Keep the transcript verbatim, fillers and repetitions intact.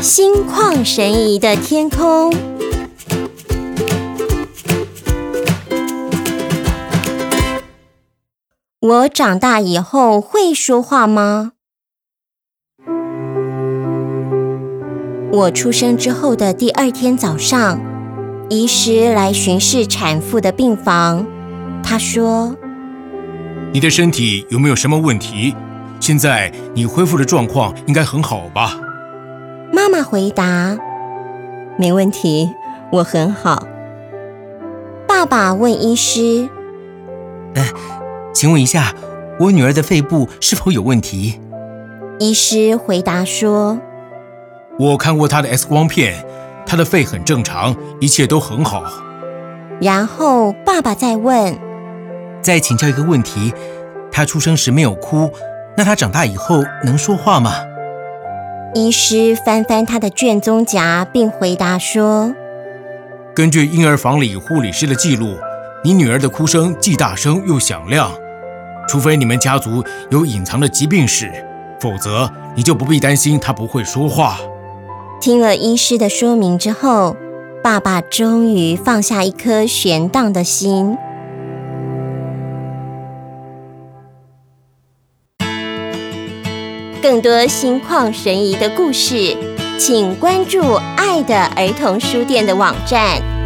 心旷神怡的天空。我长大以后会说话吗？我出生之后的第二天早上，医师来巡视产妇的病房。他说：“ 你的身体有没有什么问题？现在你恢复的状况应该很好吧？” 妈妈回答：“没问题，我很好。”爸爸问医师：“ 呃，请问一下，我女儿的肺部是否有问题？” 医师回答说：“ 我看过她的 X 光片，她的肺很正常，一切都很好。” 然后爸爸再问：“ 再请教一个问题，她出生时没有哭，那她长大以后能说话吗？” 医师翻翻他的卷宗夹，并回答说：“ 根据婴儿房里护理师的记录，你女儿的哭声既大声又响亮，除非你们家族有隐藏的疾病史，否则你就不必担心她不会说话。” 听了医师的说明之后，爸爸终于放下一颗悬荡的心。更多心旷神怡的故事，请关注爱的儿童书店的网站。